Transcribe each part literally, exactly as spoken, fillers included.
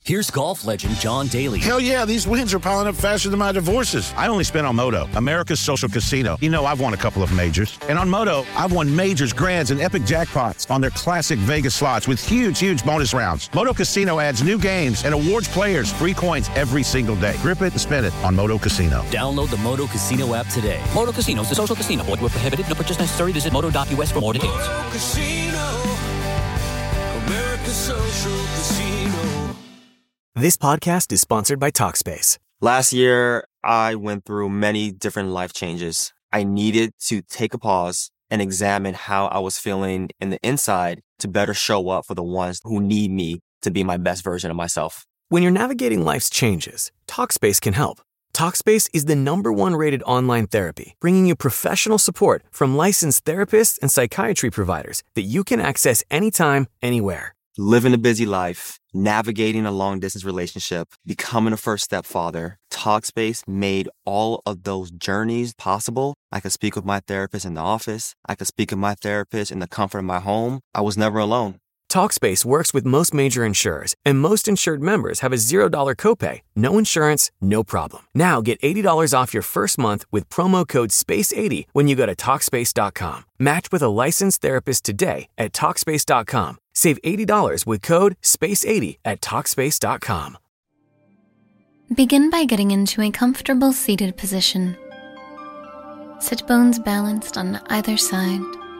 Here's golf legend John Daly. Hell yeah, these wins are piling up faster than my divorces. I only spent on Moto, America's social casino. You know, I've won a couple of majors. And on Moto, I've won majors, grands, and epic jackpots on their classic Vegas slots with huge, huge bonus rounds. Moto Casino adds new games and awards players free coins every single day. Grip it and spin it on Moto Casino. Download the Moto Casino app today. Moto Casino is the social casino. Void where prohibited. No purchase necessary. Visit moto dot u s for more details. Moto Casino, America's social casino. This podcast is sponsored by Talkspace. Last year, I went through many different life changes. I needed to take a pause and examine how I was feeling in the inside to better show up for the ones who need me to be my best version of myself. When you're navigating life's changes, Talkspace can help. Talkspace is the number one rated online therapy, bringing you professional support from licensed therapists and psychiatry providers that you can access anytime, anywhere. Living a busy life, navigating a long-distance relationship, becoming a first-step father, Talkspace made all of those journeys possible. I could speak with my therapist in the office. I could speak with my therapist in the comfort of my home. I was never alone. Talkspace works with most major insurers, and most insured members have a zero dollars copay. No insurance, no problem. Now get eighty dollars off your first month with promo code space eighty when you go to Talkspace dot com. Match with a licensed therapist today at Talkspace dot com. Save eighty dollars with code space eighty at Talkspace dot com. Begin by getting into a comfortable seated position. Sit bones balanced on either side.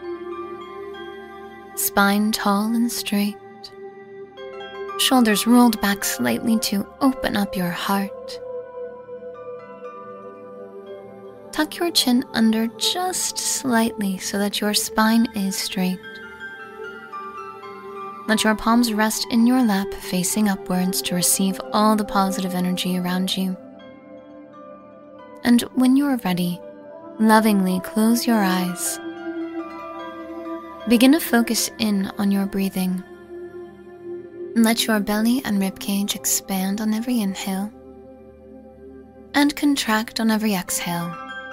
Spine tall and straight. Shoulders rolled back slightly to open up your heart. Tuck your chin under just slightly so that your spine is straight. Let your palms rest in your lap facing upwards to receive all the positive energy around you. And when you are ready, lovingly close your eyes. Begin to focus in on your breathing. Let your belly and ribcage expand on every inhale and contract on every exhale.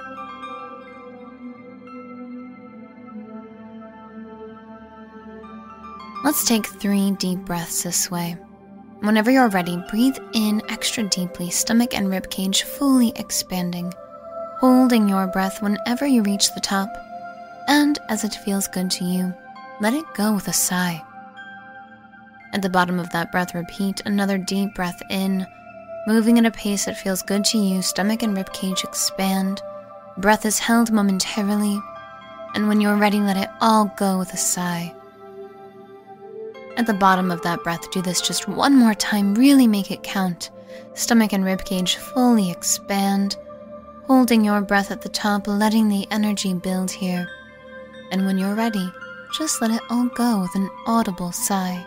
Let's take three deep breaths this way. Whenever you're ready, breathe in extra deeply, stomach and ribcage fully expanding, holding your breath whenever you reach the top. And as it feels good to you, let it go with a sigh. At the bottom of that breath, repeat another deep breath in, moving at a pace that feels good to you, stomach and ribcage expand, breath is held momentarily, and when you're ready, let it all go with a sigh. At the bottom of that breath, do this just one more time, really make it count. Stomach and ribcage fully expand, holding your breath at the top, letting the energy build here. And when you're ready, just let it all go with an audible sigh.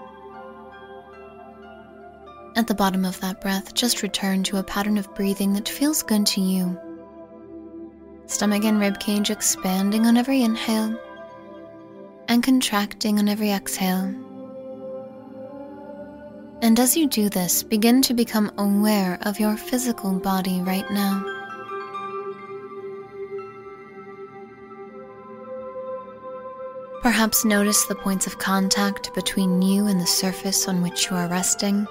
At the bottom of that breath, just return to a pattern of breathing that feels good to you. Stomach and ribcage expanding on every inhale and contracting on every exhale. And as you do this, begin to become aware of your physical body right now. Perhaps notice the points of contact between you and the surface on which you are resting.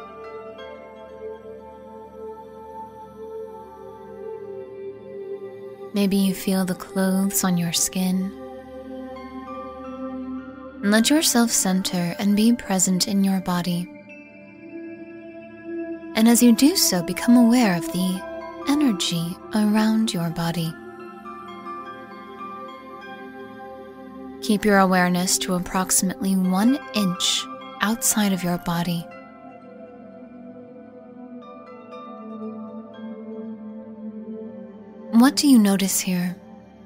Maybe you feel the clothes on your skin. Let yourself center and be present in your body. And as you do so, become aware of the energy around your body. Keep your awareness to approximately one inch outside of your body. What do you notice here?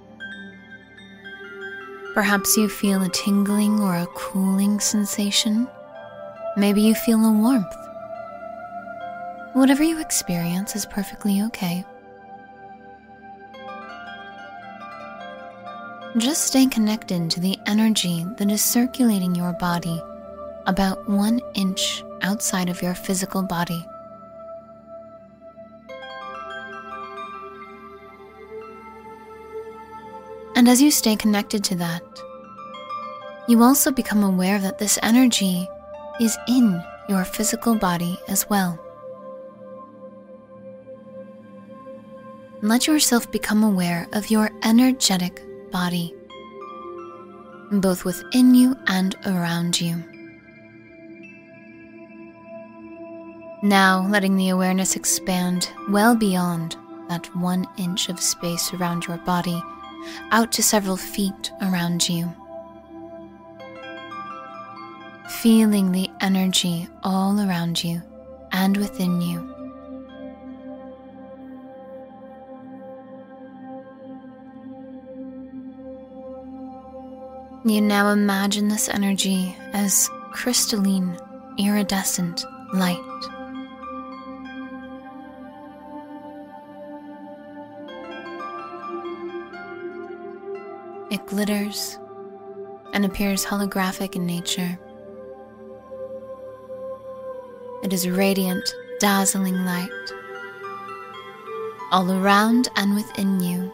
Perhaps you feel a tingling or a cooling sensation. Maybe you feel a warmth. Whatever you experience is perfectly okay. Just stay connected to the energy that is circulating your body about one inch outside of your physical body. And as you stay connected to that, you also become aware that this energy is in your physical body as well. Let yourself become aware of your energetic body, both within you and around you. Now letting the awareness expand well beyond that one inch of space around your body, out to several feet around you. Feeling the energy all around you and within you. You now imagine this energy as crystalline, iridescent light. It glitters and appears holographic in nature. It is radiant, dazzling light, all around and within you.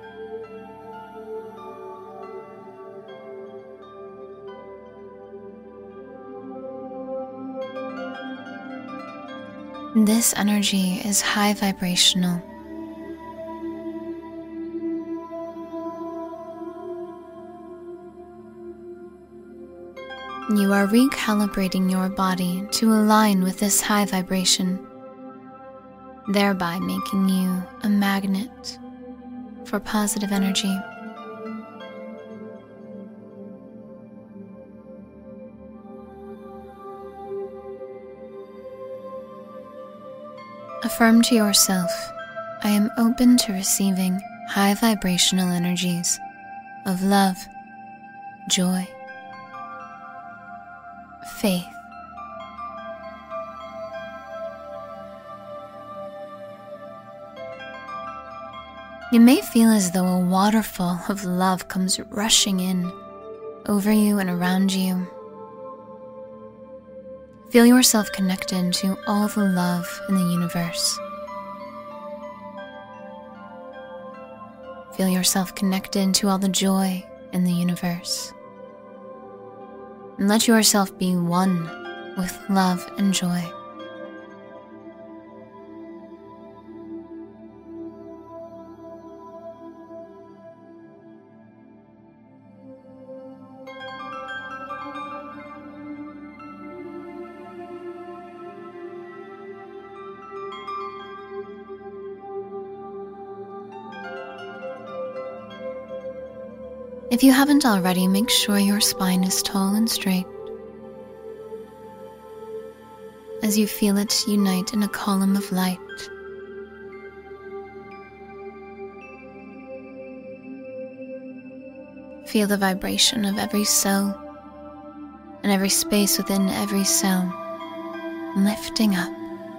This energy is high vibrational. You are recalibrating your body to align with this high vibration, thereby making you a magnet for positive energy. Affirm to yourself, I am open to receiving high vibrational energies of love, joy, faith. You may feel as though a waterfall of love comes rushing in over you and around you. Feel yourself connected to all the love in the universe. Feel yourself connected to all the joy in the universe. And let yourself be one with love and joy. If you haven't already, make sure your spine is tall and straight. As you feel it unite in a column of light. Feel the vibration of every cell and every space within every cell lifting up,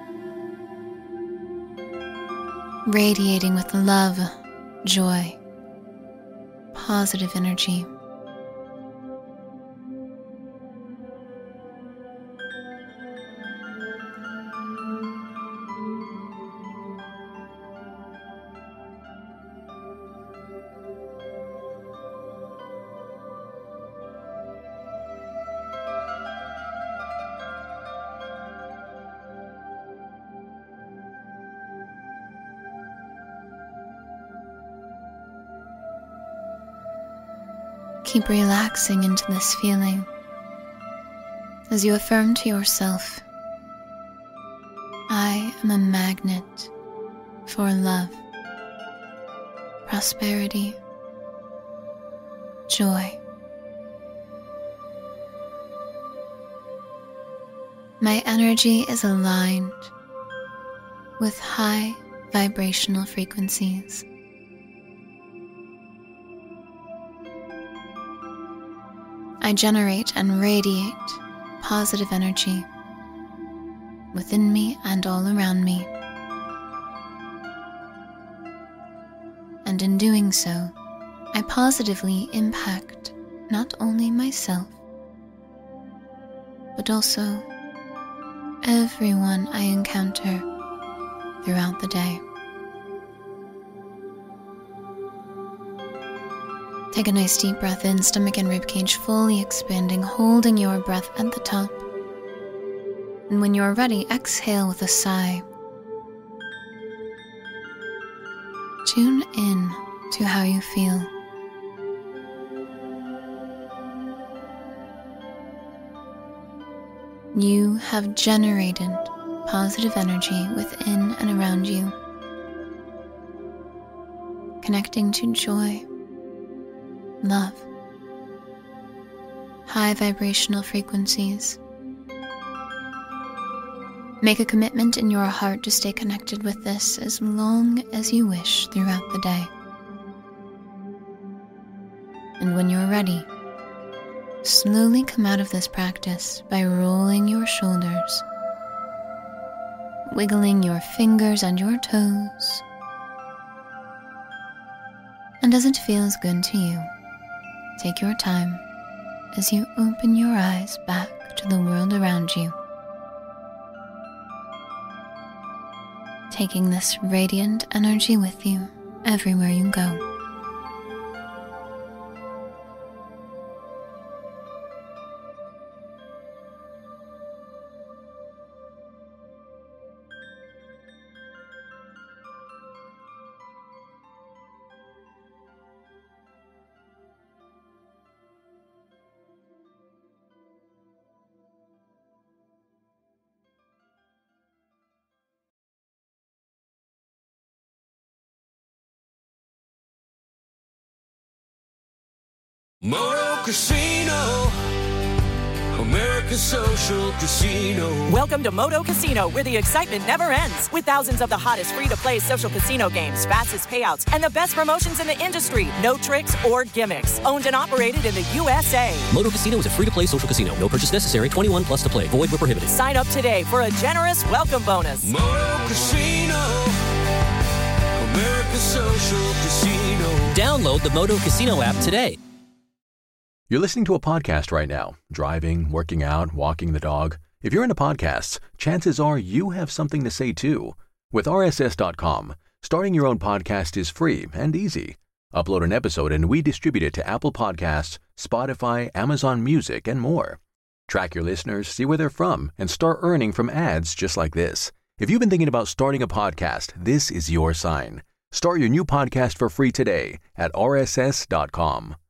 radiating with love, joy, positive energy. Keep relaxing into this feeling as you affirm to yourself, I am a magnet for love, prosperity, joy. My energy is aligned with high vibrational frequencies. I generate and radiate positive energy within me and all around me. And in doing so, I positively impact not only myself, but also everyone I encounter throughout the day. Take a nice deep breath in, stomach and ribcage fully expanding, holding your breath at the top. And when you're ready, exhale with a sigh. Tune in to how you feel. You have generated positive energy within and around you, connecting to joy, love, high vibrational frequencies. Make a commitment in your heart to stay connected with this as long as you wish throughout the day. And when you're ready, slowly come out of this practice by rolling your shoulders, wiggling your fingers and your toes. And as it feels good to you, take your time as you open your eyes back to the world around you, taking this radiant energy with you everywhere you go. Moto Casino, America's social casino. Welcome to Moto Casino, where the excitement never ends. With thousands of the hottest free-to-play social casino games, fastest payouts, and the best promotions in the industry. No tricks or gimmicks. Owned and operated in the U S A. Moto Casino is a free-to-play social casino. No purchase necessary. twenty-one plus to play. Void where prohibited. Sign up today for a generous welcome bonus. Moto Casino, America's social casino. Download the Moto Casino app today. You're listening to a podcast right now, driving, working out, walking the dog. If you're into podcasts, chances are you have something to say too. With R S S dot com, starting your own podcast is free and easy. Upload an episode and we distribute it to Apple Podcasts, Spotify, Amazon Music, and more. Track your listeners, see where they're from, and start earning from ads just like this. If you've been thinking about starting a podcast, this is your sign. Start your new podcast for free today at R S S dot com.